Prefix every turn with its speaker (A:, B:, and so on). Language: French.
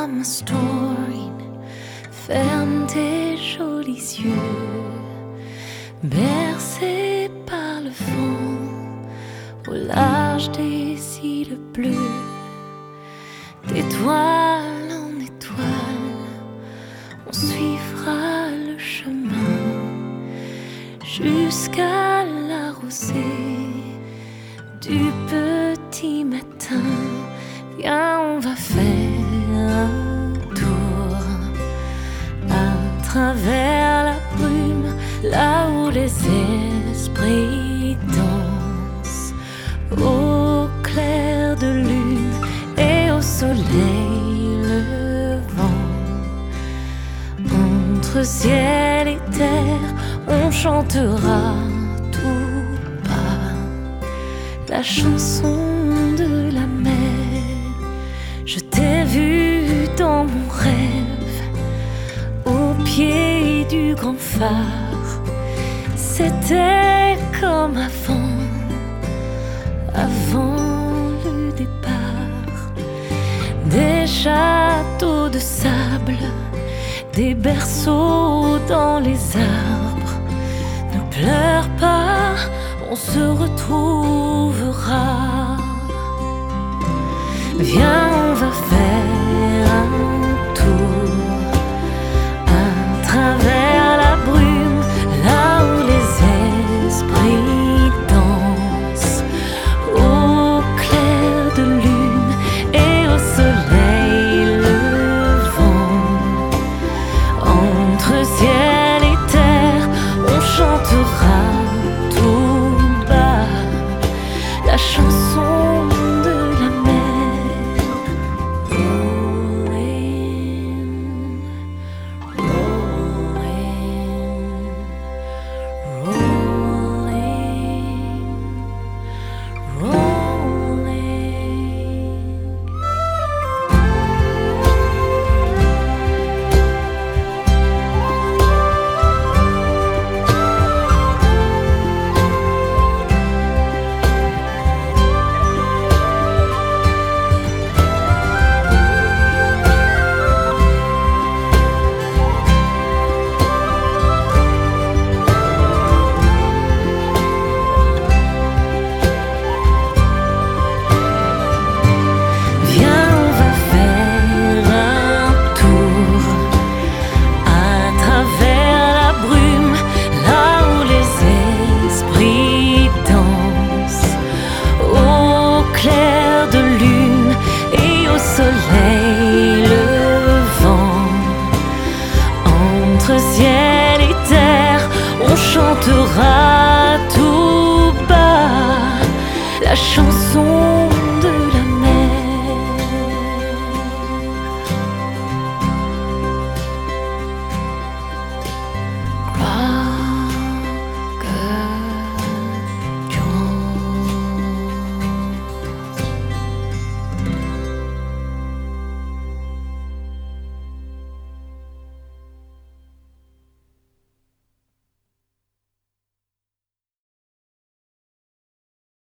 A: I'm a story. Ferme tes jolis yeux, bercé par le vent, au large des îles bleues, d'étoile en étoile, on suivra le chemin jusqu'à la rosée du petit matin. Viens, on va faire un tour à travers la brume, là où les esprits dansent, au clair de lune et au soleil levant. Entre ciel et terre, on chantera tout bas la chanson de la mer. Je t'ai vu dans mon rêve, au pied du grand phare. C'était comme avant le départ. Des châteaux de sable, des berceaux dans les arbres. Ne pleure pas, on se retrouvera. Viens, on va faire un tour à travers la brume, là où les esprits dansent, au clair de lune et au soleil levant. Entre ciel et terre, on chantera tout bas la chanson de la mer. Soleil levant, entre ciel et terre, on chantera tout bas la chanson